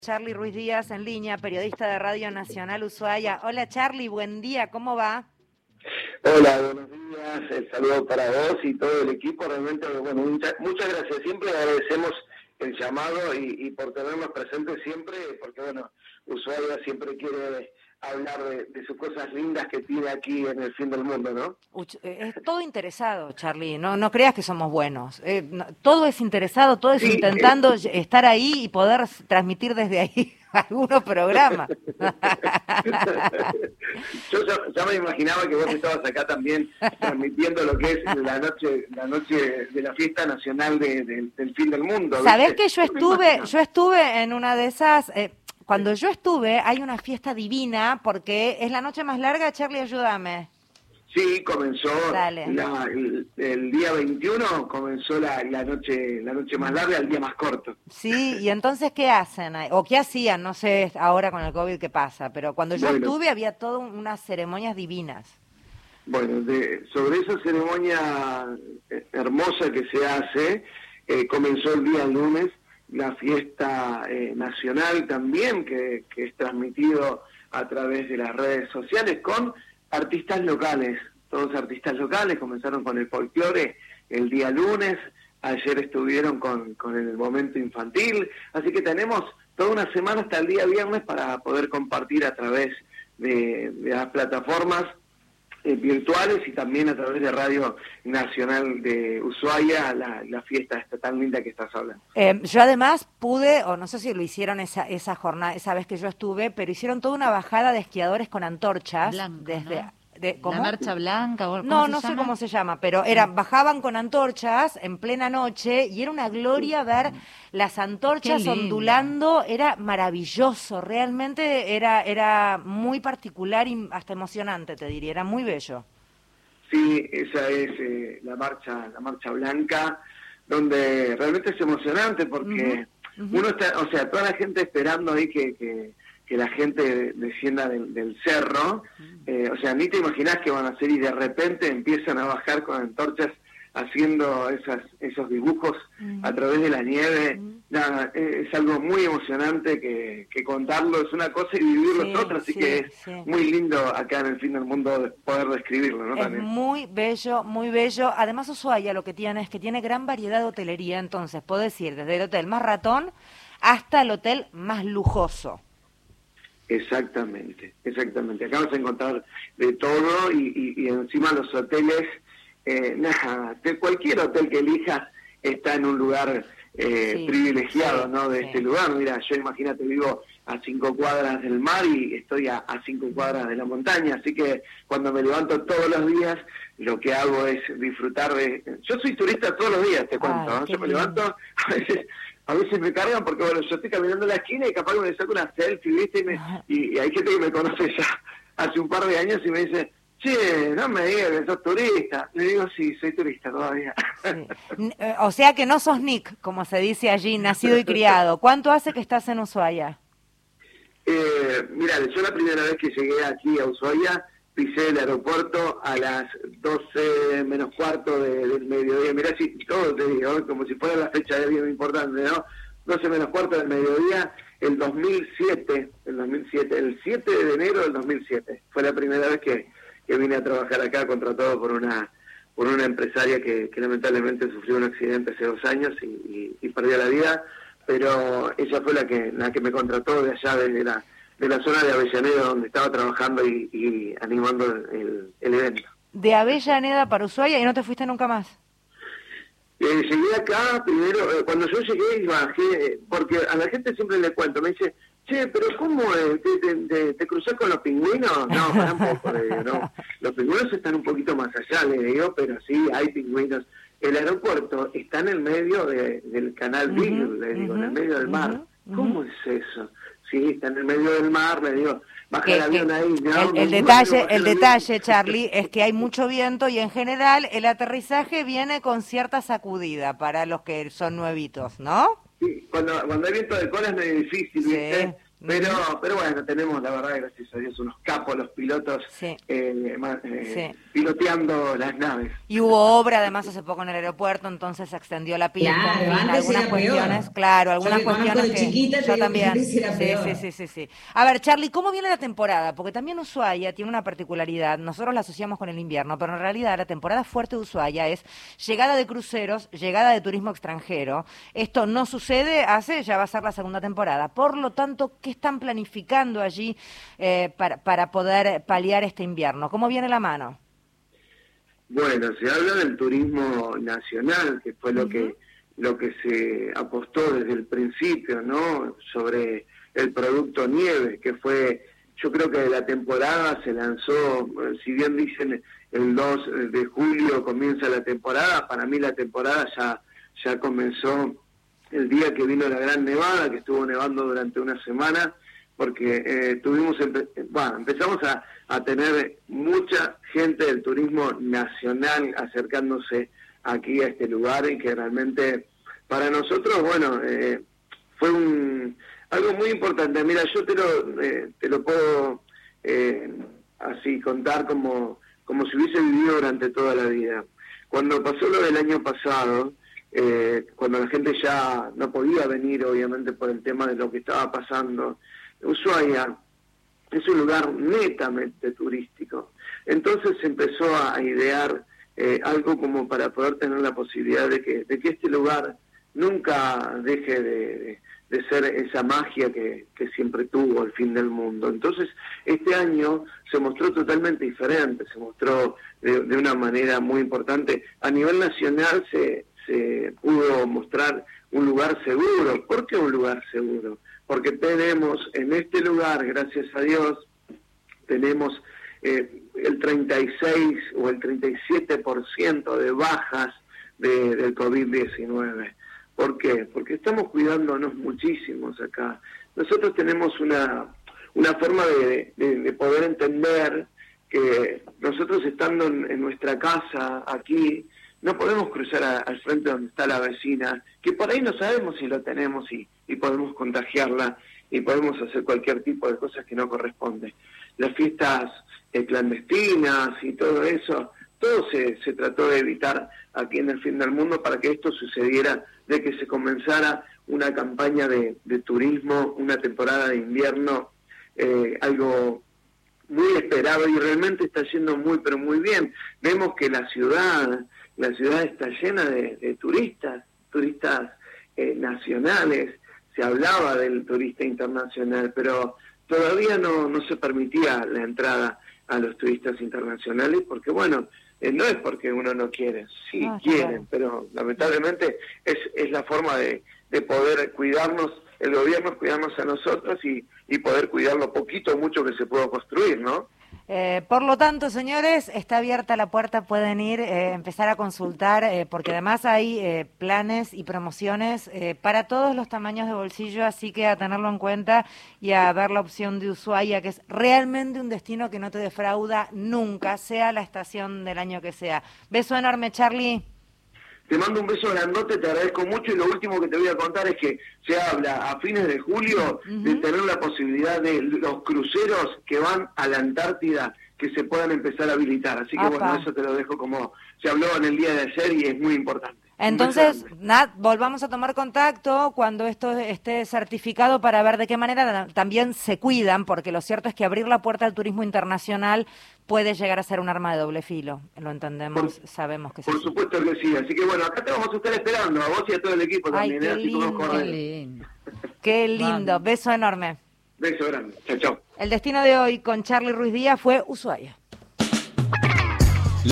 Charly Ruiz Díaz en línea, periodista de Radio Nacional Ushuaia. Hola Charly, buen día, ¿cómo va? Hola, buenos días, el saludo para vos y todo el equipo. Realmente, bueno, muchas gracias. Siempre agradecemos el llamado y por tenernos presentes siempre, porque bueno, Ushuaia siempre quiere hablar de sus cosas lindas que tiene aquí en el fin del mundo, ¿no? Es todo interesado, Charly, no creas que somos buenos. Todo es interesado, todo es intentando estar ahí y poder transmitir desde ahí algunos programas. Yo ya me imaginaba que vos estabas acá también transmitiendo lo que es la noche de la fiesta nacional del fin del mundo. ¿Sabés que yo estuve en una de esas? Cuando yo estuve, hay una fiesta divina porque es la noche más larga. Charly, ayúdame. Sí, comenzó el día 21, comenzó la noche más larga, el día más corto. Sí, y entonces, ¿qué hacen? ¿O qué hacían? No sé ahora con el COVID qué pasa, pero cuando yo estuve había todas unas ceremonias divinas. Bueno, sobre esa ceremonia hermosa que se hace, comenzó el día lunes la fiesta nacional también, que es transmitido a través de las redes sociales con artistas locales. Todos artistas locales, comenzaron con el folclore el día lunes, ayer estuvieron con el momento infantil, así que tenemos toda una semana hasta el día viernes para poder compartir a través de las plataformas virtuales y también a través de Radio Nacional de Ushuaia, la fiesta esta tan linda que estás hablando. Yo además pude, o no sé si lo hicieron esa jornada, esa vez que yo estuve, pero hicieron toda una bajada de esquiadores con antorchas. Blanco, desde ¿no? ¿cómo? La marcha blanca, ¿cómo no sé cómo se llama, pero bajaban con antorchas en plena noche y era una gloria ver las antorchas ondulando, era maravilloso, realmente era muy particular y hasta emocionante, te diría, era muy bello. Sí, esa es la marcha blanca, donde realmente es emocionante porque uno está, o sea, toda la gente esperando ahí que la gente descienda del cerro, o sea, ni te imaginás qué van a hacer y de repente empiezan a bajar con antorchas haciendo esos dibujos a través de la nieve. Nada, es algo muy emocionante que contarlo es una cosa y vivirlo es otra, así que es muy lindo acá en el fin del mundo poder describirlo, ¿no? Es También. muy bello, muy bello. Además Ushuaia lo que tiene es que tiene gran variedad de hotelería, entonces puedes ir desde el hotel más ratón hasta el hotel más lujoso. Exactamente. Acá vas a encontrar de todo y encima los hoteles, cualquier hotel que elijas está en un lugar privilegiado, ¿no? De este lugar. Mira, yo imagínate, vivo a 5 cuadras del mar y estoy a 5 cuadras de la montaña, así que cuando me levanto todos los días, lo que hago es disfrutar de... Yo soy turista todos los días, te cuento, ¿no? Yo me levanto, a veces me cargan porque, bueno, yo estoy caminando en la esquina y capaz que me saco una selfie, ¿viste? Y hay gente que me conoce ya hace un par de años y me dice, che, no me digas que sos turista. Le digo, sí, soy turista todavía. Sí. O sea que no sos Nick, como se dice allí, nacido y criado. ¿Cuánto hace que estás en Ushuaia? Mira, yo la primera vez que llegué aquí a Ushuaia, pisé el aeropuerto a las 12 menos cuarto del mediodía. Mirá, si todo te digo, como si fuera la fecha de bien importante, ¿no? 12 menos cuarto del mediodía, el 2007, el 7 de enero del 2007. Fue la primera vez que vine a trabajar acá, contratado por una empresaria que lamentablemente sufrió un accidente hace 2 años y perdió la vida, pero ella fue la que me contrató de allá, de la zona de Avellaneda, donde estaba trabajando y animando el evento. De Avellaneda para Ushuaia y no te fuiste nunca más. Llegué acá primero, cuando yo llegué y bajé, porque a la gente siempre le cuento, me dice, che, pero ¿cómo te cruzás con los pingüinos? No, para un poco, le digo, no. Los pingüinos están un poquito más allá, le digo, pero sí, hay pingüinos. El aeropuerto está en el medio del canal Beagle, le digo, en el medio del mar. ¿Cómo es eso? Sí, está en el medio del mar, le digo, baja el avión ahí, ¿no? El detalle, Charly, es que hay mucho viento y en general el aterrizaje viene con cierta sacudida para los que son nuevitos, ¿no? Sí, cuando hay viento de cola es medio difícil, ¿viste? Pero bueno, tenemos, la verdad, gracias a Dios, unos capos, los pilotos, piloteando las naves. Y hubo obra, además, hace poco en el aeropuerto, entonces se extendió la pista. Claro, en fin, antes algunas era cuestiones, peor. claro, algunas Yo que cuestiones de chiquita, que yo también. Sí. A ver, Charly, ¿cómo viene la temporada? Porque también Ushuaia tiene una particularidad. Nosotros la asociamos con el invierno, pero en realidad la temporada fuerte de Ushuaia es llegada de cruceros, llegada de turismo extranjero. Esto no sucede ya va a ser la segunda temporada. Por lo tanto, ¿qué están planificando allí para poder paliar este invierno? ¿Cómo viene la mano? Bueno, se habla del turismo nacional, que fue lo que se apostó desde el principio, ¿no? Sobre el producto nieve, que fue, yo creo que la temporada se lanzó, si bien dicen el 2 de julio comienza la temporada, para mí la temporada ya comenzó el día que vino la gran nevada, que estuvo nevando durante una semana, porque empezamos a tener mucha gente del turismo nacional acercándose aquí a este lugar, y que realmente para nosotros, bueno, fue algo muy importante. Mira, yo te lo puedo así contar como si hubiese vivido durante toda la vida. Cuando pasó lo del año pasado, cuando la gente ya no podía venir, obviamente por el tema de lo que estaba pasando, Ushuaia es un lugar netamente turístico. Entonces se empezó a idear algo como para poder tener la posibilidad de que este lugar nunca deje de ser esa magia que siempre tuvo el fin del mundo. Entonces, este año se mostró totalmente diferente, se mostró de una manera muy importante. A nivel nacional se pudo mostrar un lugar seguro. ¿Por qué un lugar seguro? Porque tenemos en este lugar, gracias a Dios, tenemos el 36 o el 37% de bajas del COVID-19. ¿Por qué? Porque estamos cuidándonos muchísimos acá. Nosotros tenemos una forma de poder entender que nosotros estando en nuestra casa aquí, no podemos cruzar al frente donde está la vecina, que por ahí no sabemos si lo tenemos y podemos contagiarla y podemos hacer cualquier tipo de cosas que no corresponde. Las fiestas clandestinas y todo eso, todo se trató de evitar aquí en el fin del mundo para que esto sucediera, de que se comenzara una campaña de turismo, una temporada de invierno, algo muy esperado, y realmente está yendo muy, pero muy bien. Vemos que la ciudad está llena de turistas nacionales. Se hablaba del turista internacional, pero todavía no se permitía la entrada a los turistas internacionales, porque bueno, no es porque uno no quiere, sí quieren, pero lamentablemente es la forma de poder cuidarnos, el gobierno cuidarnos a nosotros y poder cuidar lo poquito o mucho que se pueda construir, ¿no? Por lo tanto, señores, está abierta la puerta, pueden ir, empezar a consultar, porque además hay planes y promociones para todos los tamaños de bolsillo, así que a tenerlo en cuenta y a ver la opción de Ushuaia, que es realmente un destino que no te defrauda nunca, sea la estación del año que sea. Beso enorme, Charly. Te mando un beso grandote, te agradezco mucho, y lo último que te voy a contar es que se habla a fines de julio de tener la posibilidad de los cruceros que van a la Antártida que se puedan empezar a habilitar. Así que bueno, eso te lo dejo como se habló en el día de ayer y es muy importante. Entonces, volvamos a tomar contacto cuando esto esté certificado para ver de qué manera también se cuidan, porque lo cierto es que abrir la puerta al turismo internacional puede llegar a ser un arma de doble filo. Lo entendemos, sabemos que sí. Por supuesto que sí. Así que bueno, acá te vamos a estar esperando, a vos y a todo el equipo también. Qué lindo. Qué lindo. Beso enorme. Beso grande. Chao, chao. El destino de hoy con Charly Ruiz Díaz fue Ushuaia.